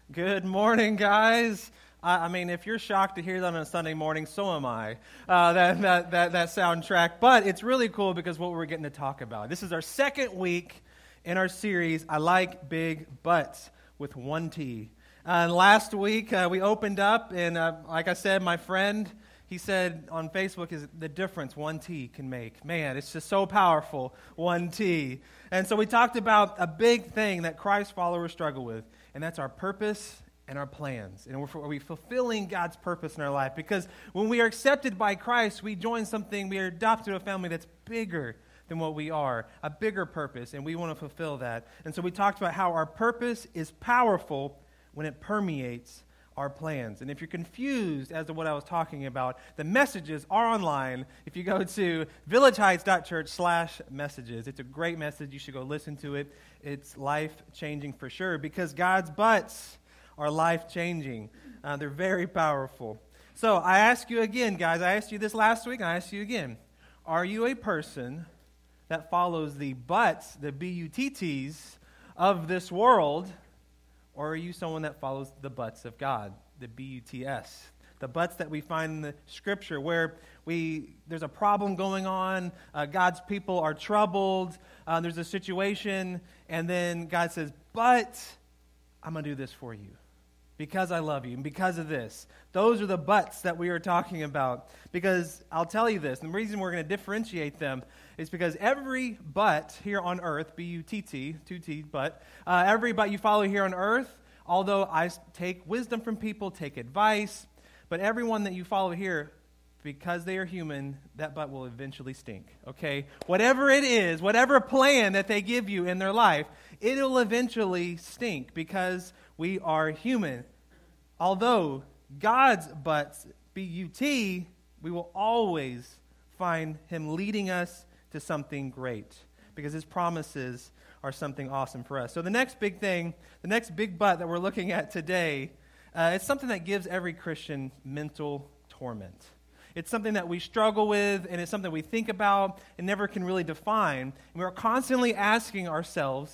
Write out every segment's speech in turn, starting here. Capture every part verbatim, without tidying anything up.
Good morning, guys. I, I mean, if you're shocked to hear that on a Sunday morning, so am I, uh, that, that, that, that soundtrack. But it's really cool because what we're getting to talk about. This is our second week in our series, I Like Big Butts, with one T. Uh, and last week, uh, we opened up, and uh, like I said, my friend, he said on Facebook, is the difference one T can make. Man, it's just so powerful, one T. And so we talked about a big thing that Christ followers struggle with, and that's our purpose and our plans. And are we fulfilling God's purpose in our life? Because when we are accepted by Christ, we join something, we are adopted to a family that's bigger than what we are, a bigger purpose, and we want to fulfill that. And so we talked about how our purpose is powerful when it permeates our plans. And if you're confused as to what I was talking about, the messages are online. If you go to villageheights.church slash messages, it's a great message. You should go listen to it. It's life-changing for sure because God's butts are life-changing. Uh, they're very powerful. So I ask you again, guys, I asked you this last week, and I ask you again, are you a person that follows the butts, the B U T Ts of this world, or are you someone that follows the butts of God, the B U T S, the butts that we find in the Scripture, where we there's a problem going on, uh, God's people are troubled, uh, there's a situation, and then God says, but I'm going to do this for you because I love you and because of this. Those are the butts that we are talking about, because I'll tell you this, and the reason we're going to differentiate them is because every butt here on earth, B U T T, two T, butt, uh, every butt you follow here on earth, although I take wisdom from people, take advice, but everyone that you follow here, because they are human, that butt will eventually stink, okay? Whatever it is, whatever plan that they give you in their life, it'll eventually stink because we are human. Although God's butts, B U T, we will always find Him leading us to something great because His promises are something awesome for us. So the next big thing, the next big butt that we're looking at today, uh, it's something that gives every Christian mental torment. It's something that we struggle with, and it's something we think about and never can really define. And we're constantly asking ourselves,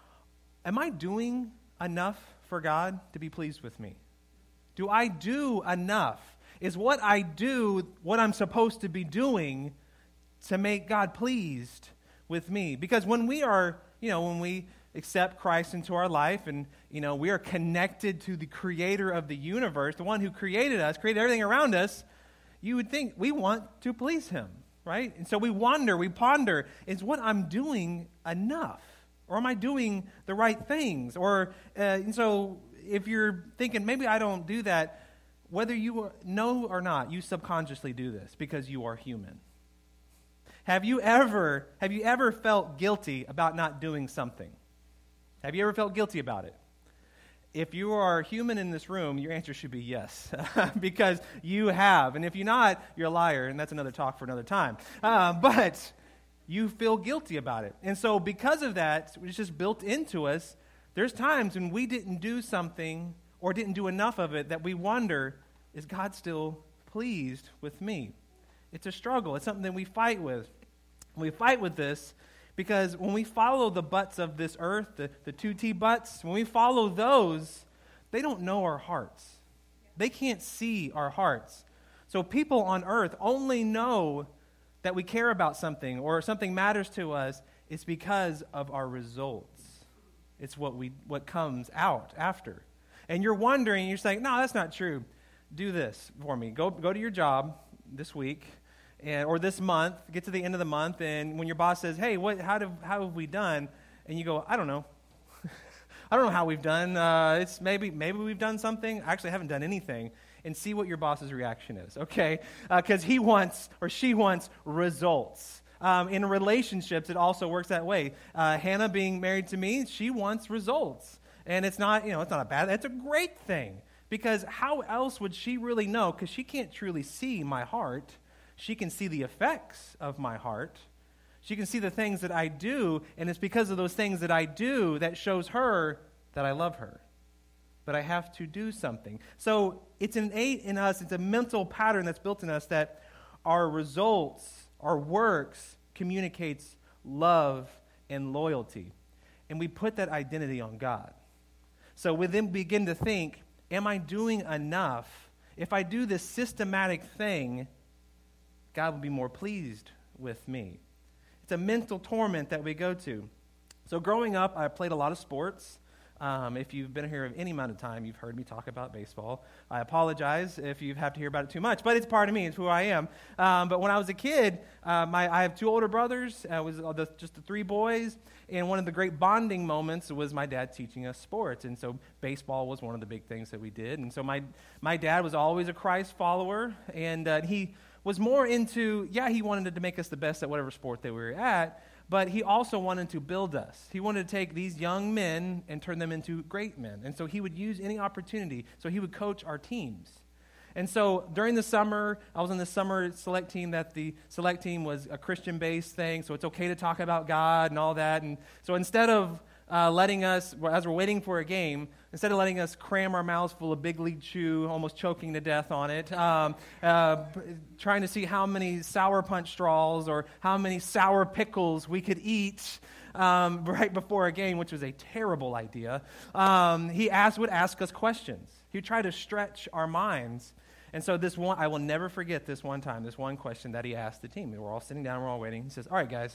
am I doing enough for God to be pleased with me? Do I do enough? Is what I do what I'm supposed to be doing to make God pleased with me? Because when we are, you know, when we accept Christ into our life and, you know, we are connected to the creator of the universe, the one who created us, created everything around us, you would think we want to please Him, right? And so we wonder, we ponder, is what I'm doing enough? Or am I doing the right things? Or, uh, and so if you're thinking, maybe I don't do that, whether you know or not, you subconsciously do this because you are human. Have you ever, have you ever felt guilty about not doing something? Have you ever felt guilty about it? If you are human in this room, your answer should be yes, because you have. And if you're not, you're a liar, and that's another talk for another time. Uh, but you feel guilty about it. And so because of that, it's just built into us, there's times when we didn't do something or didn't do enough of it that we wonder, is God still pleased with me? It's a struggle. It's something that we fight with. We fight with this because when we follow the butts of this earth, the, the two T butts, when we follow those, they don't know our hearts. They can't see our hearts. So people on earth only know that we care about something or something matters to us. It's because of our results. It's what we what comes out after. And you're wondering, you're saying, no, that's not true. Do this for me. Go go to your job this week and or this month, get to the end of the month, and when your boss says, hey, what how do how have we done? And you go, I don't know. I don't know how we've done. Uh, it's maybe maybe we've done something. I actually haven't done anything. And see what your boss's reaction is, okay? Because uh, he wants or she wants results. Um, in relationships, it also works that way. Uh, Hannah being married to me, she wants results. And it's not, you know, it's not a bad, it's a great thing. Because how else would she really know? Because she can't truly see my heart. She can see the effects of my heart. She can see the things that I do, and it's because of those things that I do that shows her that I love her. But I have to do something. So it's innate in us, it's a mental pattern that's built in us that our results, our works, communicates love and loyalty. And we put that identity on God. So we then begin to think, am I doing enough? If I do this systematic thing, God will be more pleased with me. It's a mental torment that we go to. So growing up, I played a lot of sports. Um, if you've been here any amount of time, you've heard me talk about baseball. I apologize if you have to hear about it too much, but it's part of me. It's who I am. Um, but when I was a kid, uh, my, I have two older brothers. Uh, it was the, just the three boys. And one of the great bonding moments was my dad teaching us sports. And so baseball was one of the big things that we did. And so my, my dad was always a Christ follower. And uh, he was more into, yeah, he wanted to make us the best at whatever sport that we were at. But he also wanted to build us. He wanted to take these young men and turn them into great men. And so he would use any opportunity. So he would coach our teams. And so during the summer, I was on the summer select team that the select team was a Christian-based thing. So it's okay to talk about God and all that. And so instead of uh, letting us, as we're waiting for a game, instead of letting us cram our mouths full of Big League Chew, almost choking to death on it, um, uh, trying to see how many Sour Punch straws or how many sour pickles we could eat um, right before a game, which was a terrible idea, um, he asked, would ask us questions. He would try to stretch our minds. And so this one, I will never forget this one time, this one question that he asked the team. We were all sitting down, we're all waiting. He says, all right, guys,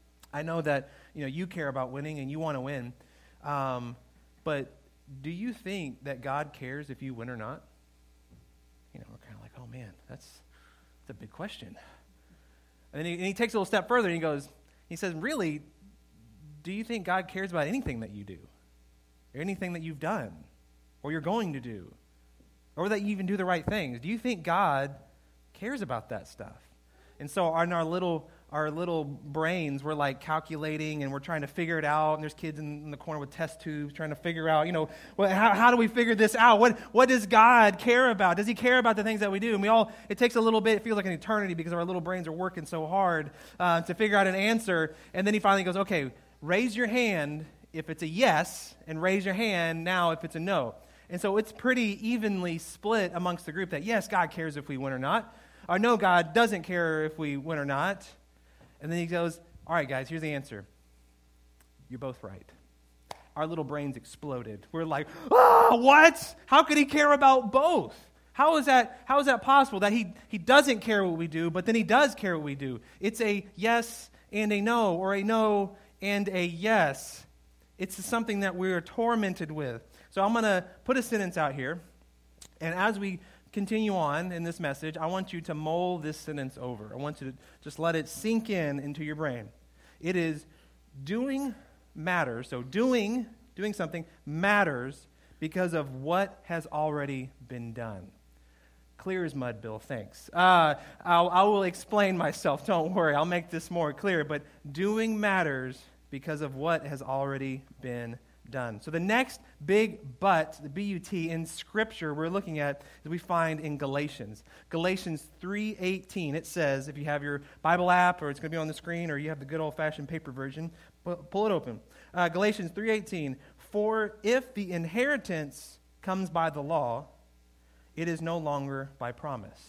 I know that you know you care about winning and you want to win, um, but do you think that God cares if you win or not? You know, we're kind of like, oh man, that's, that's a big question. And then he, and he takes a little step further and he goes, he says, really, do you think God cares about anything that you do? Or anything that you've done? Or you're going to do? Or that you even do the right things? Do you think God cares about that stuff? And so in our little our little brains, we're like calculating and we're trying to figure it out. And there's kids in, in the corner with test tubes trying to figure out, you know, well, how, how do we figure this out? What what does God care about? Does he care about the things that we do? And we all, it takes a little bit, it feels like an eternity because our little brains are working so hard uh, to figure out an answer. And then he finally goes, okay, raise your hand if it's a yes and raise your hand now if it's a no. And so it's pretty evenly split amongst the group that yes, God cares if we win or not. Or no, God doesn't care if we win or not. And then he goes, all right, guys, here's the answer. You're both right. Our little brains exploded. We're like, ah, what? How could he care about both? How is that, how is that possible that he, he doesn't care what we do, but then he does care what we do? It's a yes and a no, or a no and a yes. It's something that we're tormented with. So I'm going to put a sentence out here, and as we continue on in this message, I want you to mull this sentence over. I want you to just let it sink in into your brain. It is doing matters. So doing, doing something matters because of what has already been done. Clear as mud, Bill. Thanks. Uh, I'll, I will explain myself. Don't worry. I'll make this more clear. But doing matters because of what has already been done. So the next big but, the B U T, in Scripture we're looking at that we find in Galatians. Galatians three eighteen, it says, if you have your Bible app or it's going to be on the screen or you have the good old-fashioned paper version, pull it open. Uh, Galatians three eighteen, for if the inheritance comes by the law, it is no longer by promise.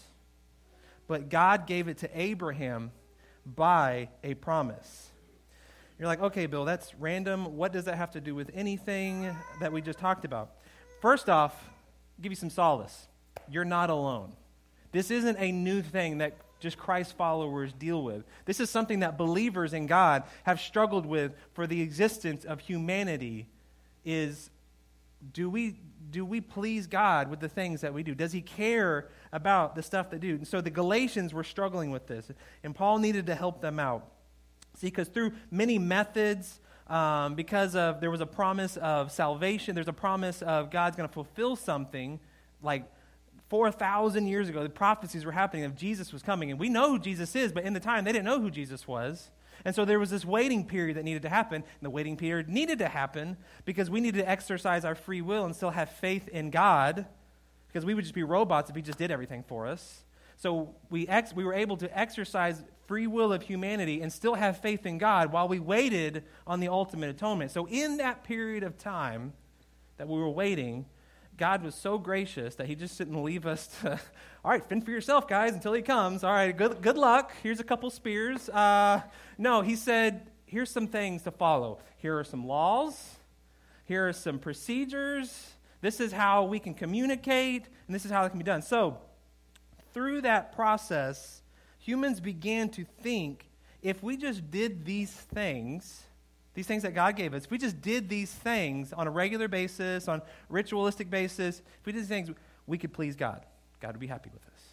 But God gave it to Abraham by a promise. You're like, okay, Bill, that's random. What does that have to do with anything that we just talked about? First off, I'll give you some solace. You're not alone. This isn't a new thing that just Christ followers deal with. This is something that believers in God have struggled with for the existence of humanity is, do we do we please God with the things that we do? Does he care about the stuff they do? And so the Galatians were struggling with this, and Paul needed to help them out. See, because through many methods, um, because of there was a promise of salvation, there's a promise of God's going to fulfill something like four thousand years ago. The prophecies were happening of Jesus was coming. And we know who Jesus is, but in the time, they didn't know who Jesus was. And so there was this waiting period that needed to happen. And the waiting period needed to happen because we needed to exercise our free will and still have faith in God, because we would just be robots if he just did everything for us. So we ex- we were able to exercise free will of humanity and still have faith in God while we waited on the ultimate atonement. So in that period of time that we were waiting, God was so gracious that he just didn't leave us to, all right, fend for yourself, guys, until he comes. All right, good good luck. Here's a couple spears. Uh, no, he said, here's some things to follow. Here are some laws. Here are some procedures. This is how we can communicate, and this is how it can be done. So, through that process, humans began to think, if we just did these things, these things that God gave us, if we just did these things on a regular basis, on a ritualistic basis, if we did these things, we could please God. God would be happy with us.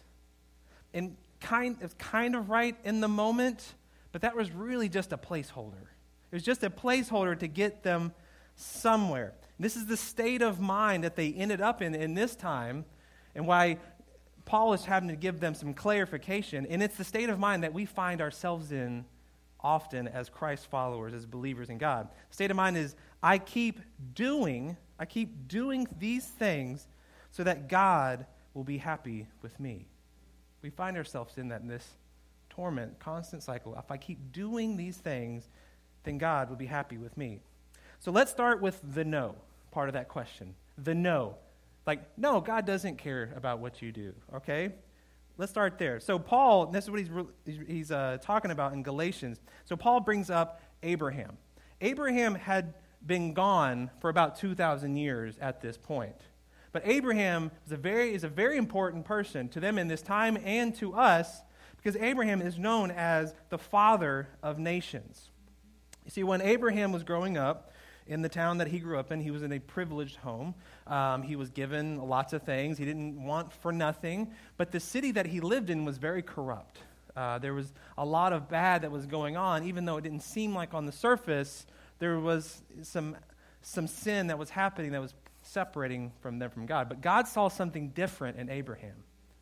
And kind, it's kind of right in the moment, but that was really just a placeholder. It was just a placeholder to get them somewhere. This is the state of mind that they ended up in in this time, and why Paul is having to give them some clarification. And it's the state of mind that we find ourselves in often as Christ followers, as believers in God. State of mind is, I keep doing, I keep doing these things so that God will be happy with me. We find ourselves in that, in this torment, constant cycle. If I keep doing these things, then God will be happy with me. So let's start with the no part of that question. The no. Like, no, God doesn't care about what you do, okay? Let's start there. So Paul, this is what he's, he's uh, talking about in Galatians. So Paul brings up Abraham. Abraham had been gone for about two thousand years at this point. But Abraham is a very is a very important person to them in this time and to us, because Abraham is known as the father of nations. You see, when Abraham was growing up in the town that he grew up in, he was in a privileged home. Um, he was given lots of things. He didn't want for nothing. But the city that he lived in was very corrupt. Uh, there was a lot of bad that was going on, even though it didn't seem like on the surface there was some some sin that was happening that was separating from them from God. But God saw something different in Abraham.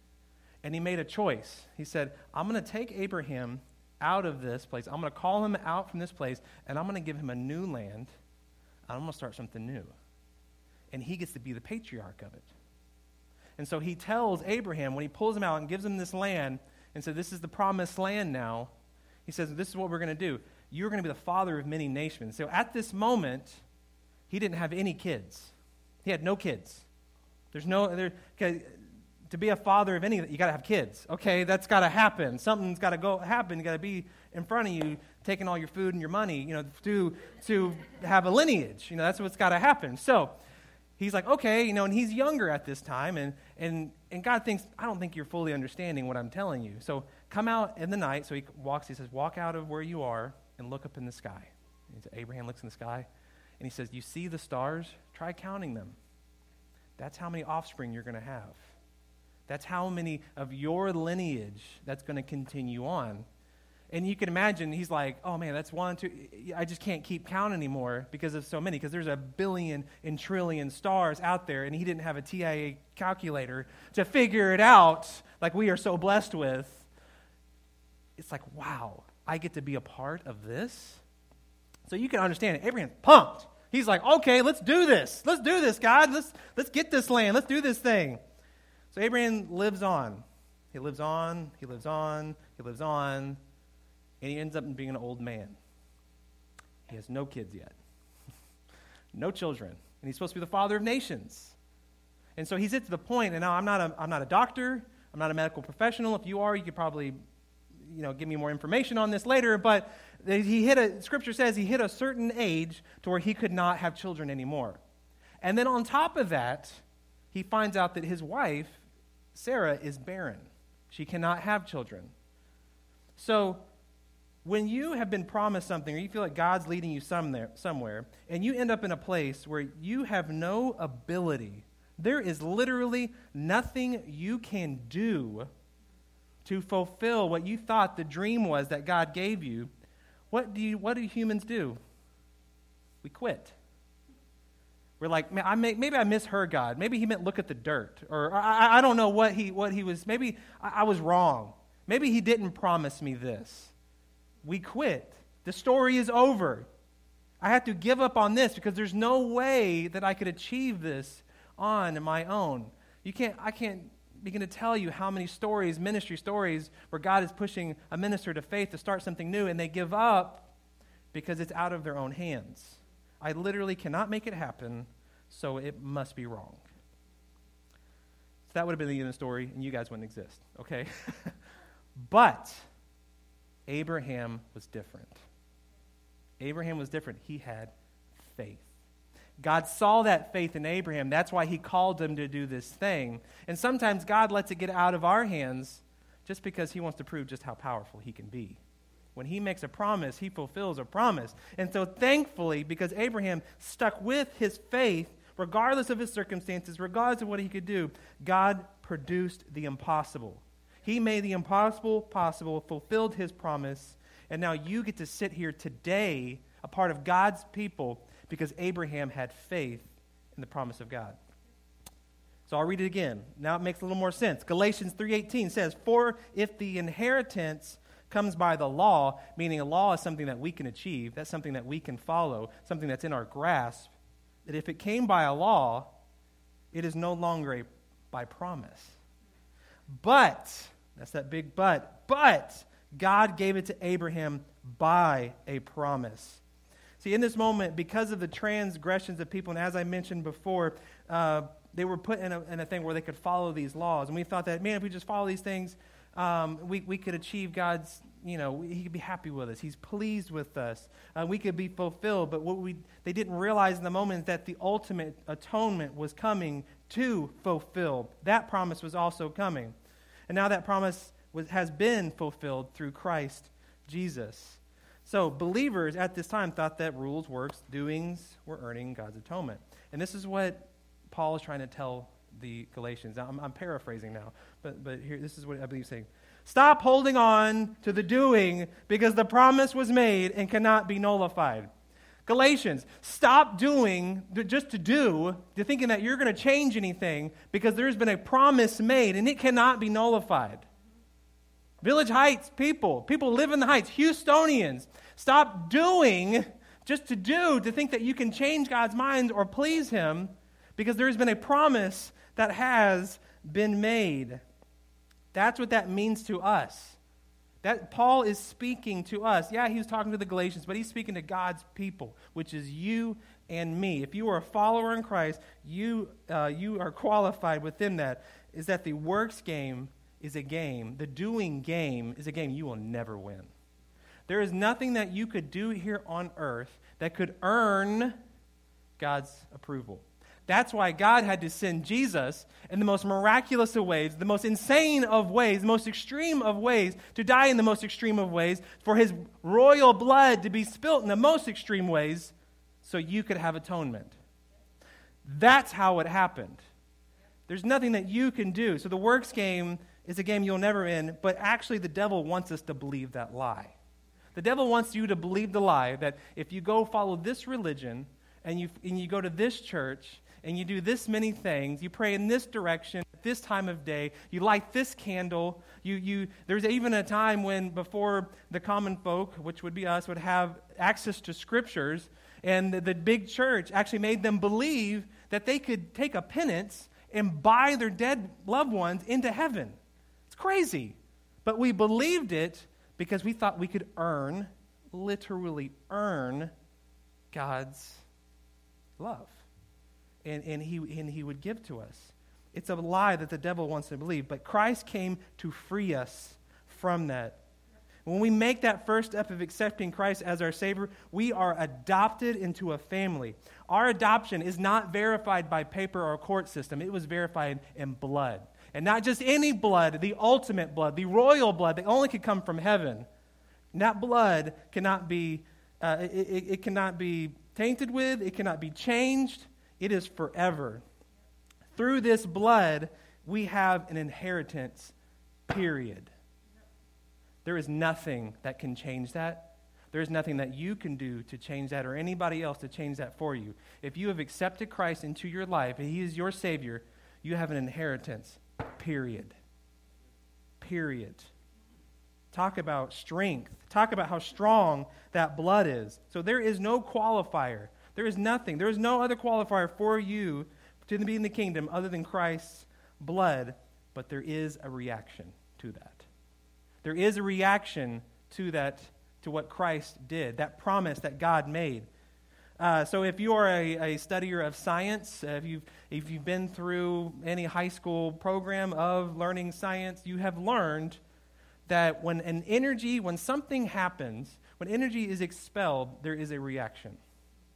And he made a choice. He said, I'm going to take Abraham out of this place. I'm going to call him out from this place, and I'm going to give him a new land. I'm going to start something new. And he gets to be the patriarch of it. And so he tells Abraham, when he pulls him out and gives him this land, and said, this is the promised land now, he says, this is what we're going to do. You're going to be the father of many nations. So at this moment, he didn't have any kids. He had no kids. There's no, there, to be a father of any, you got to have kids. Okay, that's got to happen. Something's got to go happen. You got to be in front of you, taking all your food and your money, you know, to to have a lineage. You know, that's what's got to happen. So he's like, okay, you know, and he's younger at this time, and and and God thinks, I don't think you're fully understanding what I'm telling you. So come out in the night. So he walks. He says, walk out of where you are and look up in the sky. And so Abraham looks in the sky, and he says, you see the stars? Try counting them. That's how many offspring you're going to have. That's how many of your lineage that's going to continue on. And you can imagine, he's like, oh man, that's one, two, I just can't keep count anymore because of so many, because there's a billion and trillion stars out there, and he didn't have a T I A calculator to figure it out like we are so blessed with. It's like, wow, I get to be a part of this? So you can understand it. Abraham's pumped. He's like, okay, let's do this. Let's do this, God. Let's, let's get this land. Let's do this thing. So Abraham lives on. He lives on, he lives on, he lives on, and he ends up being an old man. He has no kids yet. No children. And he's supposed to be the father of nations. And so he's at the point, and now I'm not a, I'm not a doctor, I'm not a medical professional. If you are, you could probably, you know, give me more information on this later, but he hit a, Scripture says he hit a certain age to where he could not have children anymore. And then on top of that, he finds out that his wife, Sarah, is barren. She cannot have children. So when you have been promised something, or you feel like God's leading you some there, somewhere, and you end up in a place where you have no ability, there is literally nothing you can do to fulfill what you thought the dream was that God gave you, what do you, what do humans do? We quit. We're like, man, I may, maybe I misheard God. Maybe he meant look at the dirt. Or I, I don't know what he what he was. Maybe I, I was wrong. Maybe he didn't promise me this. We quit. The story is over. I have to give up on this because there's no way that I could achieve this on my own. You can't. I can't begin to tell you how many stories, ministry stories, where God is pushing a minister to faith to start something new, and they give up because it's out of their own hands. I literally cannot make it happen, so it must be wrong. So that would have been the end of the story, and you guys wouldn't exist, okay? But Abraham was different. Abraham was different. He had faith. God saw that faith in Abraham. That's why he called him to do this thing. And sometimes God lets it get out of our hands just because he wants to prove just how powerful he can be. When he makes a promise, he fulfills a promise. And so thankfully, because Abraham stuck with his faith, regardless of his circumstances, regardless of what he could do, God produced the impossible. He made the impossible possible, fulfilled his promise, and now you get to sit here today, a part of God's people, because Abraham had faith in the promise of God. So I'll read it again. Now it makes a little more sense. Galatians three eighteen says, "For if the inheritance comes by the law," meaning a law is something that we can achieve, that's something that we can follow, something that's in our grasp, that if it came by a law, it is no longer a, by promise. But, that's that big but, but God gave it to Abraham by a promise. See, in this moment, because of the transgressions of people, and as I mentioned before, uh, they were put in a, in a thing where they could follow these laws. And we thought that, man, if we just follow these things, um, we, we could achieve God's, you know, he could be happy with us. He's pleased with us. Uh, we could be fulfilled. But what we they didn't realize in the moment is that the ultimate atonement was coming to fulfill. That promise was also coming. And now that promise was, has been fulfilled through Christ Jesus. So believers at this time thought that rules, works, doings were earning God's atonement. And this is what Paul is trying to tell the Galatians. Now, I'm, I'm paraphrasing now, but but here, this is what I believe he's saying. Stop holding on to the doing because the promise was made and cannot be nullified. Galatians, stop doing just to do, to thinking that you're going to change anything because there's been a promise made and it cannot be nullified. Village Heights people, people live in the Heights, Houstonians, stop doing just to do, to think that you can change God's mind or please Him because there has been a promise that has been made. That's what that means to us. That Paul is speaking to us. Yeah, he was talking to the Galatians, but he's speaking to God's people, which is you and me. If you are a follower in Christ, you uh, you are qualified within that. Is that the works game is a game. The doing game is a game you will never win. There is nothing that you could do here on earth that could earn God's approval. That's why God had to send Jesus in the most miraculous of ways, the most insane of ways, the most extreme of ways, to die in the most extreme of ways, for His royal blood to be spilt in the most extreme ways, so you could have atonement. That's how it happened. There's nothing that you can do. So the works game is a game you'll never win, but actually the devil wants us to believe that lie. The devil wants you to believe the lie that if you go follow this religion and you and you go to this church and you do this many things, you pray in this direction at this time of day, you light this candle, you you there's even a time when before the common folk, which would be us, would have access to scriptures, and the, the big church actually made them believe that they could take a penance and buy their dead loved ones into heaven. It's crazy. But we believed it because we thought we could earn, literally earn, God's love. And, and, he, and he would give to us. It's a lie that the devil wants to believe. But Christ came to free us from that. When we make that first step of accepting Christ as our Savior, we are adopted into a family. Our adoption is not verified by paper or court system. It was verified in blood. And not just any blood, the ultimate blood, the royal blood that only could come from heaven. And that blood cannot be, uh, it, it, it cannot be tainted with, it cannot be changed. It is forever. Through this blood, we have an inheritance, period. There is nothing that can change that. There is nothing that you can do to change that or anybody else to change that for you. If you have accepted Christ into your life and He is your Savior, you have an inheritance, period. Period. Talk about strength. Talk about how strong that blood is. So there is no qualifier. There is nothing. There is no other qualifier for you to be in the kingdom other than Christ's blood, but there is a reaction to that. There is a reaction to that, to what Christ did, that promise that God made. Uh, so if you are a, a studier of science, uh, if, you've, if you've been through any high school program of learning science, you have learned that when an energy, when something happens, when energy is expelled, there is a reaction.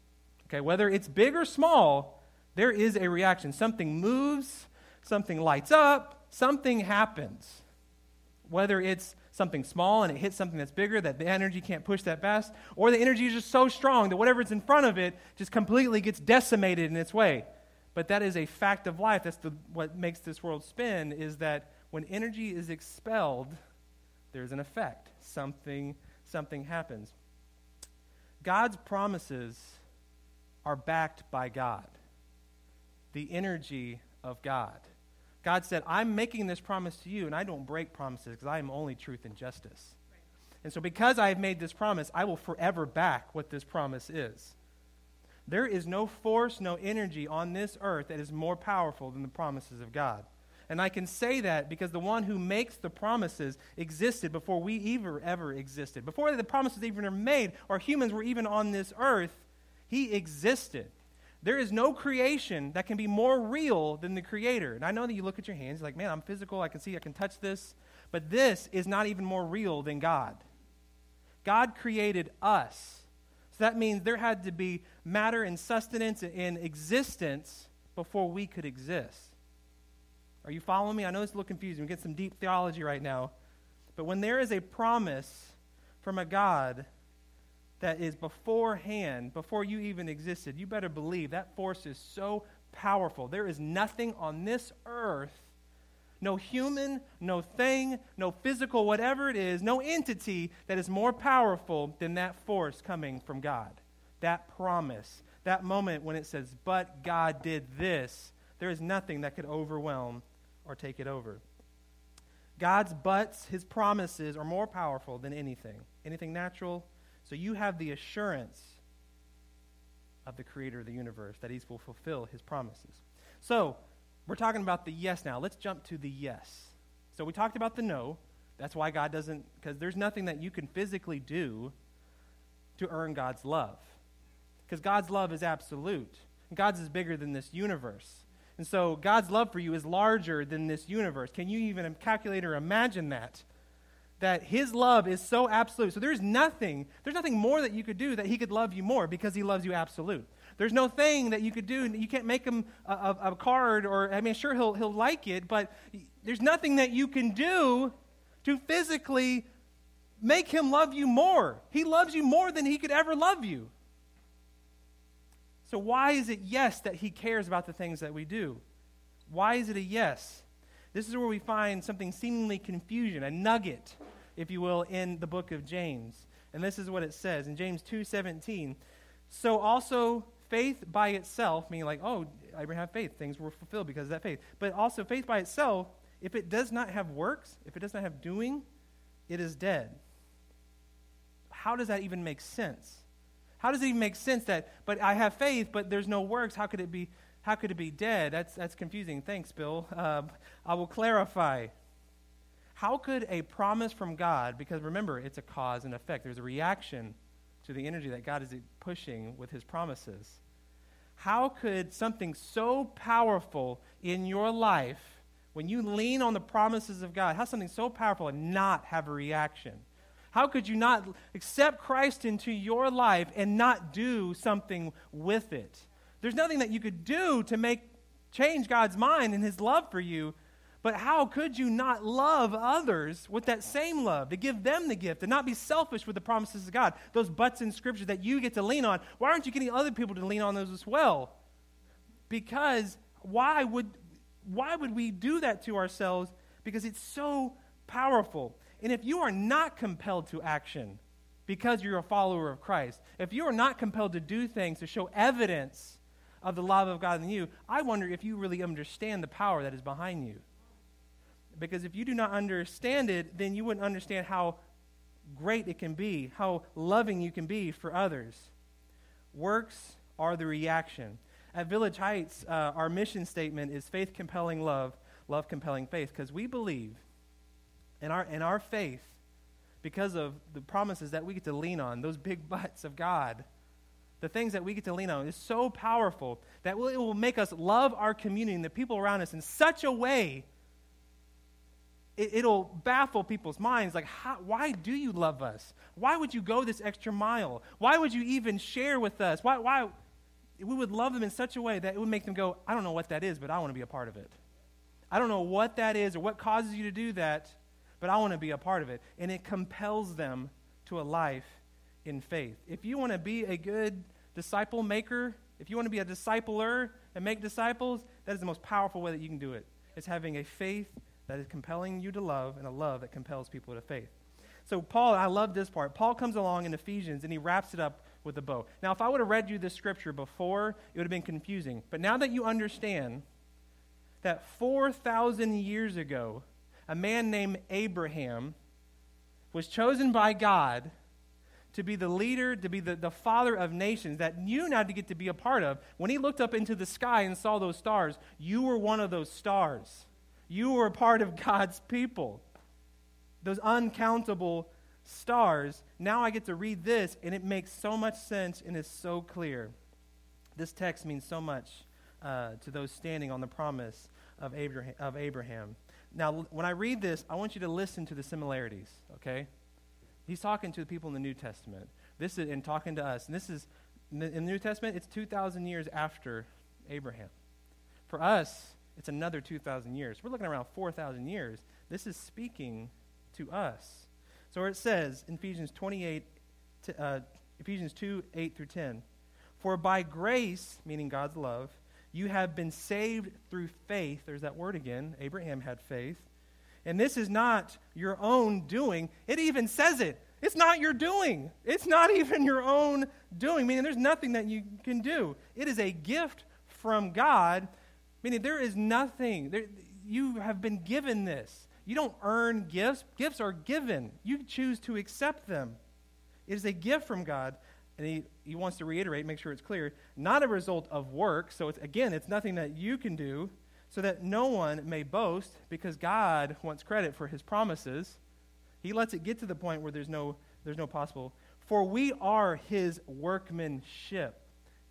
Okay, whether it's big or small, there is a reaction. Something moves, something lights up, something happens. Whether it's something small and it hits something that's bigger, that the energy can't push that fast, or the energy is just so strong that whatever's in front of it just completely gets decimated in its way. But that is a fact of life. That's the, what makes this world spin, is that when energy is expelled, there's an effect. Something, something happens. God's promises are backed by God. The energy of God. God said, I'm making this promise to you, and I don't break promises because I am only truth and justice. Right. And so because I have made this promise, I will forever back what this promise is. There is no force, no energy on this earth that is more powerful than the promises of God. And I can say that because the one who makes the promises existed before we ever, ever existed. Before the promises even were made, or humans were even on this earth, he existed. There is no creation that can be more real than the Creator. And I know that you look at your hands, like, man, I'm physical, I can see, I can touch this. But this is not even more real than God. God created us. So that means there had to be matter and sustenance and existence before we could exist. Are you following me? I know it's a little confusing. We get some deep theology right now. But when there is a promise from a God that is beforehand, before you even existed, you better believe that force is so powerful. There is nothing on this earth, no human, no thing, no physical, whatever it is, no entity that is more powerful than that force coming from God. That promise, that moment when it says, but God did this, there is nothing that could overwhelm or take it over. God's buts, his promises, are more powerful than anything. Anything natural. So you have the assurance of the Creator of the universe that he will fulfill his promises. So we're talking about the yes now. Let's jump to the yes. So we talked about the no. That's why God doesn't, because there's nothing that you can physically do to earn God's love. Because God's love is absolute. God's is bigger than this universe. And so God's love for you is larger than this universe. Can you even calculate or imagine that? That his love is so absolute. So there's nothing, there's nothing more that you could do that he could love you more because he loves you absolute. There's no thing that you could do. You can't make him a, a, a card, or, I mean, sure, he'll, he'll like it, but there's nothing that you can do to physically make him love you more. He loves you more than he could ever love you. So why is it yes that he cares about the things that we do? Why is it a yes? This is where we find something seemingly confusion, a nugget, if you will, in the book of James. And this is what it says in James two seventeen. So also faith by itself, meaning like, oh, Abraham had faith, things were fulfilled because of that faith. But also faith by itself, if it does not have works, if it does not have doing, it is dead. How does that even make sense? How does it even make sense that, but I have faith, but there's no works, how could it be How could it be dead? That's that's confusing. Thanks, Bill. Uh, I will clarify. How could a promise from God, because remember, it's a cause and effect. There's a reaction to the energy that God is pushing with his promises. How could something so powerful in your life, when you lean on the promises of God, how something so powerful and not have a reaction? How could you not accept Christ into your life and not do something with it? There's nothing that you could do to make change God's mind and his love for you, but how could you not love others with that same love, to give them the gift, and not be selfish with the promises of God, those buts in Scripture that you get to lean on? Why aren't you getting other people to lean on those as well? Because why would, why would we do that to ourselves? Because it's so powerful. And if you are not compelled to action because you're a follower of Christ, if you are not compelled to do things to show evidence of the love of God in you, I wonder if you really understand the power that is behind you. Because if you do not understand it, then you wouldn't understand how great it can be, how loving you can be for others. Works are the reaction. At Village Heights, uh, our mission statement is faith compelling love, love compelling faith, because we believe in our, in our faith, because of the promises that we get to lean on, those big butts of God, the things that we get to lean on is so powerful that it will make us love our community and the people around us in such a way, it, it'll baffle people's minds. Like, how, why do you love us? Why would you go this extra mile? Why would you even share with us? Why, why? we would love them in such a way that it would make them go, I don't know what that is, but I want to be a part of it. I don't know what that is or what causes you to do that, but I want to be a part of it. And it compels them to a life in faith. If you want to be a good disciple maker, if you want to be a discipler and make disciples, that is the most powerful way that you can do it. It's having a faith that is compelling you to love and a love that compels people to faith. So Paul, I love this part. Paul comes along in Ephesians and he wraps it up with a bow. Now, if I would have read you this scripture before, it would have been confusing. But now that you understand that four thousand years ago, a man named Abraham was chosen by God to be the leader, to be the, the father of nations that you now to get to be a part of. When he looked up into the sky and saw those stars, you were one of those stars. You were a part of God's people. Those uncountable stars. Now I get to read this, and it makes so much sense and is so clear. This text means so much uh, to those standing on the promise of Abraham, of Abraham. Now, when I read this, I want you to listen to the similarities, okay? He's talking to the people in the New Testament. This is and talking to us. And this is, in the New Testament, it's two thousand years after Abraham. For us, it's another two thousand years. We're looking around four thousand years. This is speaking to us. So it says in Ephesians twenty-eight, to, uh, Ephesians two, eight through ten, for by grace, meaning God's love, you have been saved through faith. There's that word again. Abraham had faith. And this is not your own doing. It even says it. It's not your doing. It's not even your own doing, meaning there's nothing that you can do. It is a gift from God, meaning there is nothing. There, you have been given this. You don't earn gifts. Gifts are given. You choose to accept them. It is a gift from God. And he, he wants to reiterate, make sure it's clear, not a result of work. So, it's, again, it's nothing that you can do, so that no one may boast, because God wants credit for his promises. He lets it get to the point where there's no, there's no possible. For we are his workmanship.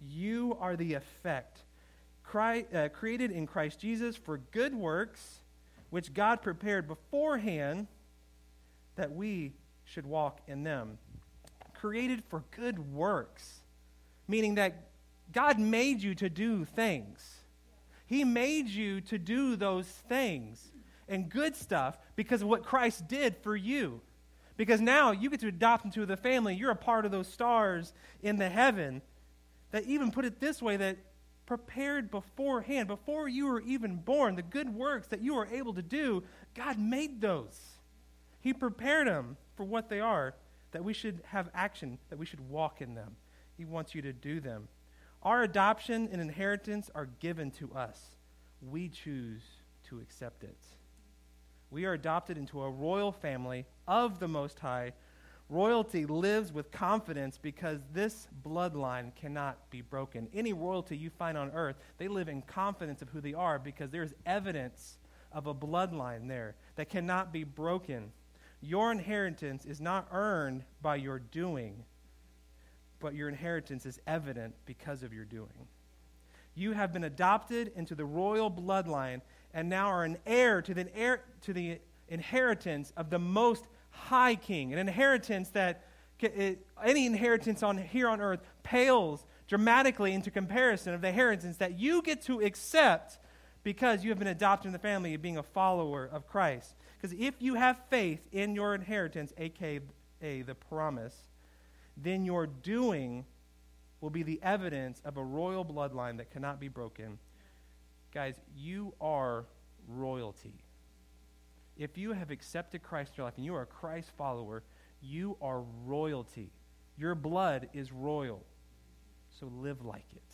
You are the effect. Christ, uh, created in Christ Jesus for good works, which God prepared beforehand that we should walk in them. Created for good works, meaning that God made you to do things. He made you to do those things and good stuff because of what Christ did for you. Because now you get to adopt into the family. You're a part of those stars in the heaven that even put it this way, that prepared beforehand, before you were even born, the good works that you were able to do, God made those. He prepared them for what they are, that we should have action, that we should walk in them. He wants you to do them. Our adoption and inheritance are given to us. We choose to accept it. We are adopted into a royal family of the Most High. Royalty lives with confidence because this bloodline cannot be broken. Any royalty you find on earth, they live in confidence of who they are because there is evidence of a bloodline there that cannot be broken. Your inheritance is not earned by your doing, but your inheritance is evident because of your doing. You have been adopted into the royal bloodline and now are an heir to the, heir, to the inheritance of the Most High King, an inheritance that it, any inheritance on here on earth pales dramatically into comparison of the inheritance that you get to accept because you have been adopted in the family of being a follower of Christ. Because if you have faith in your inheritance, aka the promise, then your doing will be the evidence of a royal bloodline that cannot be broken. Guys, you are royalty. If you have accepted Christ in your life and you are a Christ follower, you are royalty. Your blood is royal. So live like it.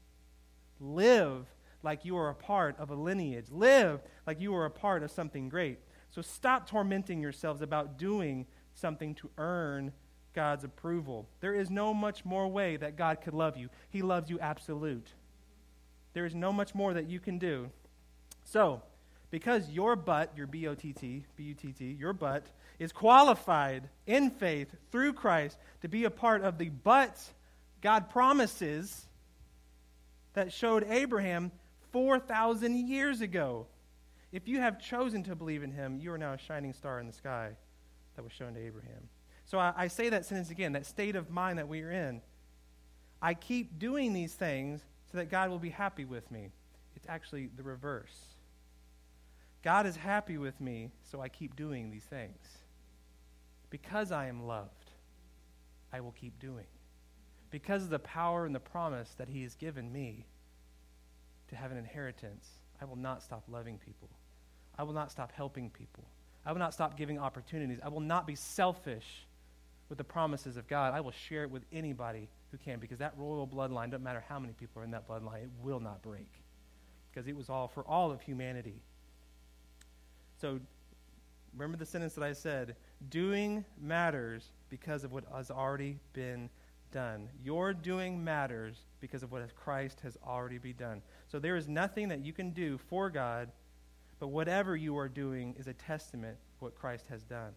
Live like you are a part of a lineage. Live like you are a part of something great. So stop tormenting yourselves about doing something to earn God's approval. There is no much more way that God could love you. He loves you absolute. There is no much more that you can do. So, because your butt, your B O T T, B U T T, your butt, is qualified in faith through Christ to be a part of the but God promises that showed Abraham four thousand years ago. If you have chosen to believe in him, you are now a shining star in the sky that was shown to Abraham. So I, I say that sentence again, that state of mind that we are in. I keep doing these things so that God will be happy with me. It's actually the reverse. God is happy with me, so I keep doing these things. Because I am loved, I will keep doing. Because of the power and the promise that he has given me to have an inheritance, I will not stop loving people. I will not stop helping people. I will not stop giving opportunities. I will not be selfish with the promises of God. I will share it with anybody who can, because that royal bloodline, doesn't matter how many people are in that bloodline, it will not break, because it was all for all of humanity. So remember the sentence that I said, doing matters because of what has already been done. Your doing matters because of what Christ has already been done. So there is nothing that you can do for God, but whatever you are doing is a testament to what Christ has done.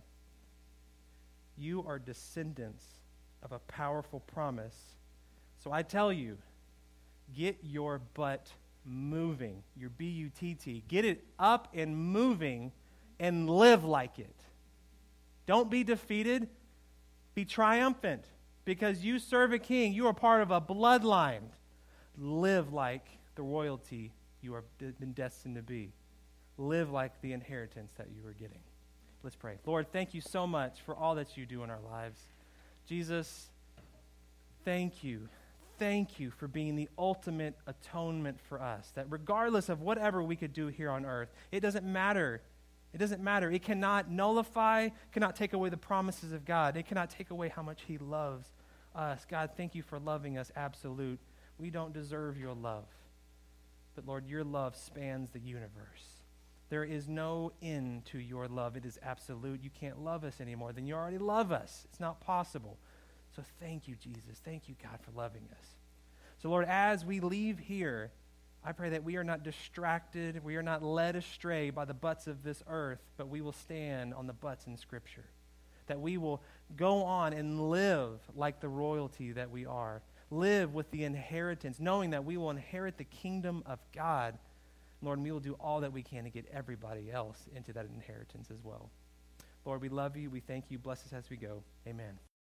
You are descendants of a powerful promise. So I tell you, get your butt moving, your B U T T. Get it up and moving and live like it. Don't be defeated. Be triumphant, because you serve a king. You are part of a bloodline. Live like the royalty you have been destined to be. Live like the inheritance that you are getting. Let's pray. Lord, thank you so much for all that you do in our lives. Jesus, thank you. Thank you for being the ultimate atonement for us, that regardless of whatever we could do here on earth, it doesn't matter. It doesn't matter. It cannot nullify, cannot take away the promises of God. It cannot take away how much he loves us. God, thank you for loving us absolute. We don't deserve your love. But Lord, your love spans the universe. There is no end to your love. It is absolute. You can't love us any more than you already love us. It's not possible. So thank you, Jesus. Thank you, God, for loving us. So Lord, as we leave here, I pray that we are not distracted, we are not led astray by the butts of this earth, but we will stand on the butts in Scripture. That we will go on and live like the royalty that we are. Live with the inheritance, knowing that we will inherit the kingdom of God. Lord, we will do all that we can to get everybody else into that inheritance as well. Lord, we love you. We thank you. Bless us as we go. Amen.